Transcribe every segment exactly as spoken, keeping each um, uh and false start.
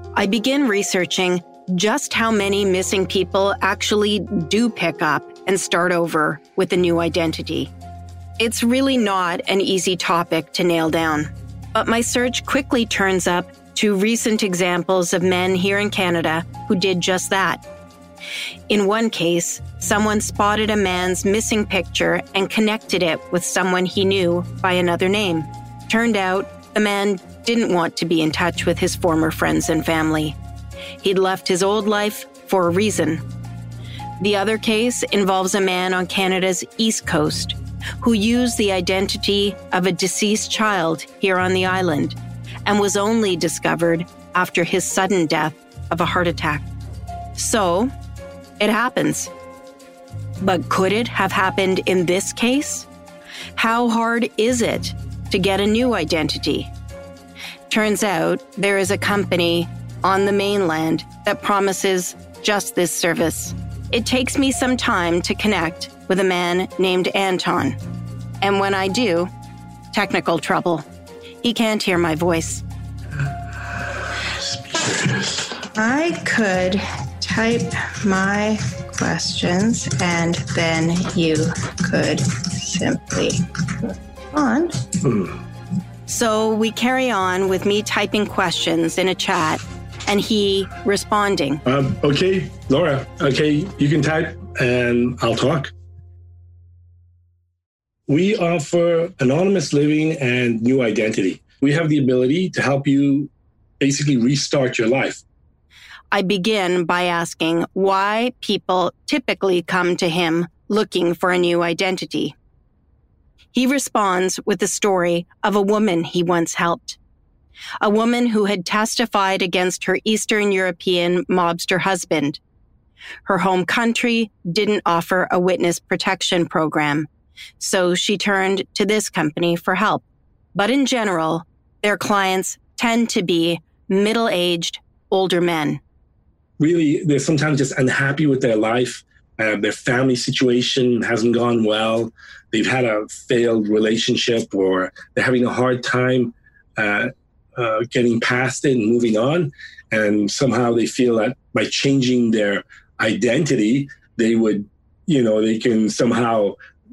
I begin researching just how many missing people actually do pick up and start over with a new identity. It's really not an easy topic to nail down, but my search quickly turns up to recent examples of men here in Canada who did just that. In one case, someone spotted a man's missing picture and connected it with someone he knew by another name. Turned out, the man didn't want to be in touch with his former friends and family. He'd left his old life for a reason. The other case involves a man on Canada's East Coast who used the identity of a deceased child here on the island and was only discovered after his sudden death of a heart attack. So, it happens. But could it have happened in this case? How hard is it to get a new identity? Turns out there is a company on the mainland that promises just this service. It takes me some time to connect with a man named Anton. And when I do, technical trouble. He can't hear my voice. I could type my questions and then you could simply respond. Mm. So we carry on with me typing questions in a chat and he responding. Um, okay, Laura, okay, you can type and I'll talk. We offer anonymous living and new identity. We have the ability to help you basically restart your life. I begin by asking why people typically come to him looking for a new identity. He responds with the story of a woman he once helped. A woman who had testified against her Eastern European mobster husband. Her home country didn't offer a witness protection program, so she turned to this company for help. But in general, their clients tend to be middle-aged, older men. Really, they're sometimes just unhappy with their life. Uh, their family situation hasn't gone well. They've had a failed relationship or they're having a hard time uh, uh, getting past it and moving on. And somehow they feel that by changing their identity, they would, you know, they can somehow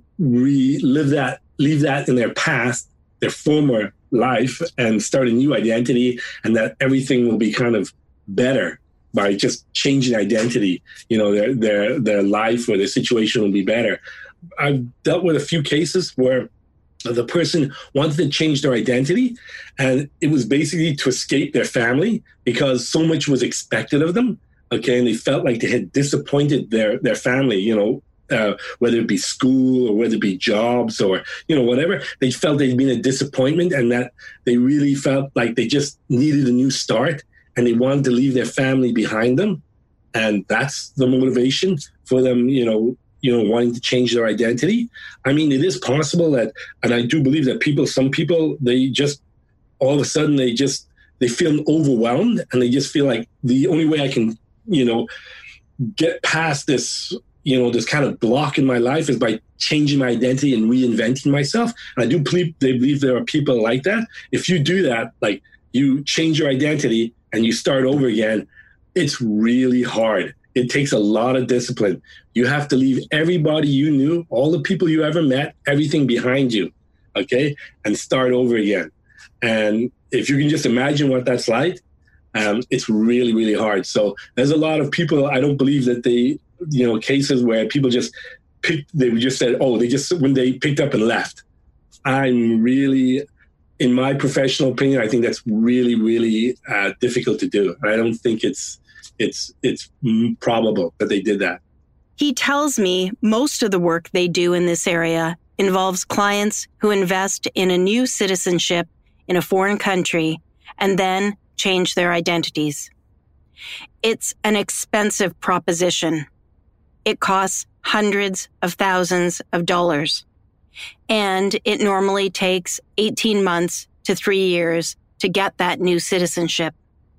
relive that, leave that in their past, their former life, and start a new identity, and that everything will be kind of better by just changing identity. You know, their their their life or their situation will be better. I've dealt with a few cases where the person wanted to change their identity, and it was basically to escape their family because so much was expected of them. Okay, and they felt like they had disappointed their their family. You know, uh, whether it be school or whether it be jobs or you know whatever, they felt they'd been a disappointment, and that they really felt like they just needed a new start. And they wanted to leave their family behind them. And that's the motivation for them, you know, you know, wanting to change their identity. I mean, it is possible that, and I do believe that people, some people, they just, all of a sudden, they just, they feel overwhelmed and they just feel like the only way I can, you know, get past this, you know, this kind of block in my life is by changing my identity and reinventing myself. And I do believe, they believe there are people like that. If you do that, like you change your identity, and you start over again, it's really hard. It takes a lot of discipline. You have to leave everybody you knew, all the people you ever met, everything behind you, okay? And start over again. And if you can just imagine what that's like, um, it's really, really hard. So there's a lot of people, I don't believe that they, you know, cases where people just picked, they just said, oh, they just, when they picked up and left. I'm really... In my professional opinion, I think that's really, really uh, difficult to do. I don't think it's it's it's probable that they did that. He tells me most of the work they do in this area involves clients who invest in a new citizenship in a foreign country and then change their identities. It's an expensive proposition. It costs hundreds of thousands of dollars. And it normally takes eighteen months to three years to get that new citizenship.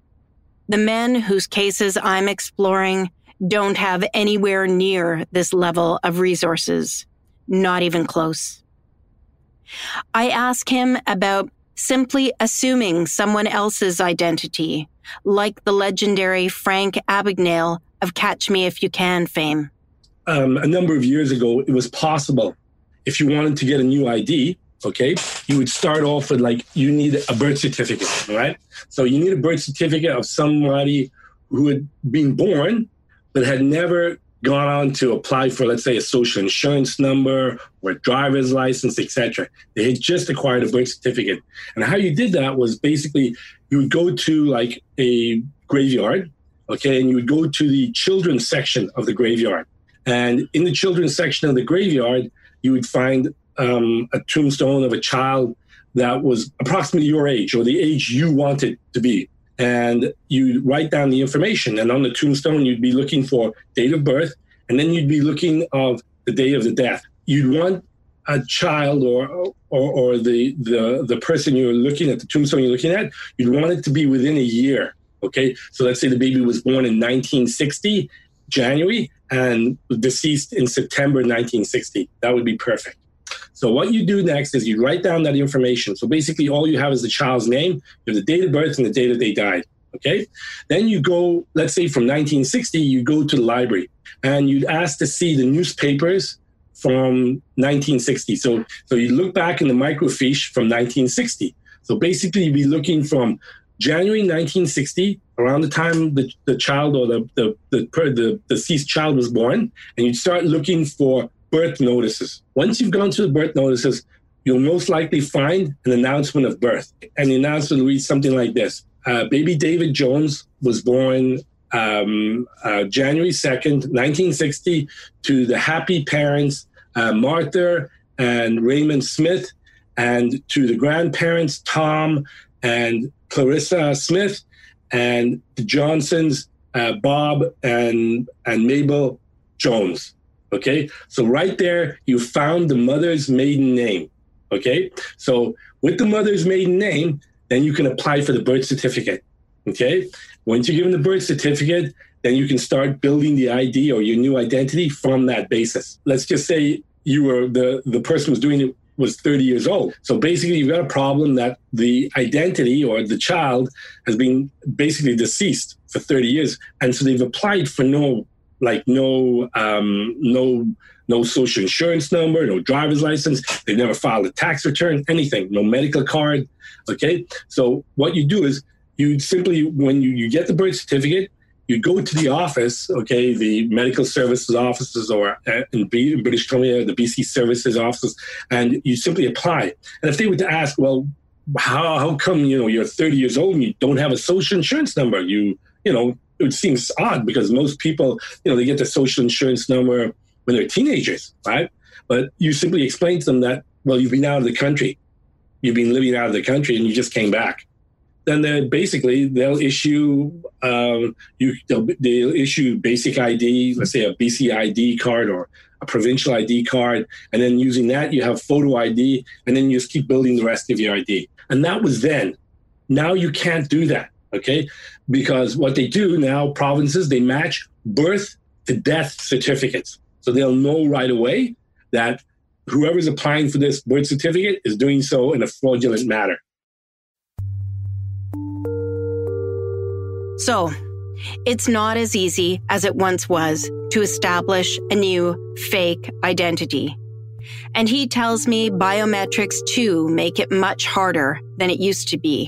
The men whose cases I'm exploring don't have anywhere near this level of resources, not even close. I ask him about simply assuming someone else's identity, like the legendary Frank Abagnale of Catch Me If You Can fame. Um, a number of years ago, it was possible. If you wanted to get a new I D, okay, you would start off with like, you need a birth certificate, right? So you need a birth certificate of somebody who had been born, but had never gone on to apply for, let's say, a social insurance number or a driver's license, et cetera. They had just acquired a birth certificate. And how you did that was basically you would go to like a graveyard, okay, and you would go to the children's section of the graveyard. And in the children's section of the graveyard, you would find um, a tombstone of a child that was approximately your age or the age you wanted to be. And you write down the information. And on the tombstone, you'd be looking for date of birth, and then you'd be looking of the day of the death. You'd want a child or or, or the, the, the person you're looking at, the tombstone you're looking at, you'd want it to be within a year, okay? So let's say the baby was born in nineteen sixty, January, and deceased in September nineteen sixty. That would be perfect. So what you do next is you write down that information. So basically all you have is the child's name, you have the date of birth and the date that they died, okay? Then you go, let's say from nineteen sixty, you go to the library and you'd ask to see the newspapers from nineteen sixty. So, so you look back in the microfiche from nineteen sixty. So basically you'd be looking from January nineteen sixty, around the time the, the child or the, the, the, the, the deceased child was born, and you'd start looking for birth notices. Once you've gone to the birth notices, you'll most likely find an announcement of birth. And the announcement reads something like this. Uh, baby David Jones was born um, uh, January second, nineteen sixty, to the happy parents, uh, Martha and Raymond Smith, and to the grandparents, Tom and Clarissa Smith, and the Johnsons, uh, Bob and, and Mabel Jones. Okay, so right there, you found the mother's maiden name. Okay, so with the mother's maiden name, then you can apply for the birth certificate. Okay, once you're given the birth certificate, then you can start building the I D or your new identity from that basis. Let's just say you were the, the person who's doing it was thirty years old. So basically, you've got a problem that the identity or the child has been basically deceased for thirty years. And so they've applied for no like no, um, no, no social insurance number, no driver's license. They've never filed a tax return, anything, no medical card. Okay. So what you do is you simply, when you, you get the birth certificate, you go to the office, okay, the medical services offices, or uh, in, B, in British Columbia, the B C services offices, and you simply apply. And if they were to ask, well, how, how come, you know, you're thirty years old and you don't have a social insurance number? You, you know, it seems odd because most people, you know, they get the social insurance number when they're teenagers, right? But you simply explain to them that, well, you've been out of the country. You've been living out of the country and you just came back. Then they basically they'll issue um, you they'll, they'll issue basic I D, let's say a B C I D card or a provincial I D card, and then using that you have photo I D, and then you just keep building the rest of your I D. And that was then. Now you can't do that. Okay, because what they do now, provinces, they match birth to death certificates. So they'll know right away that whoever's applying for this birth certificate is doing so in a fraudulent manner. So, it's not as easy as it once was to establish a new fake identity. And he tells me biometrics too make it much harder than it used to be.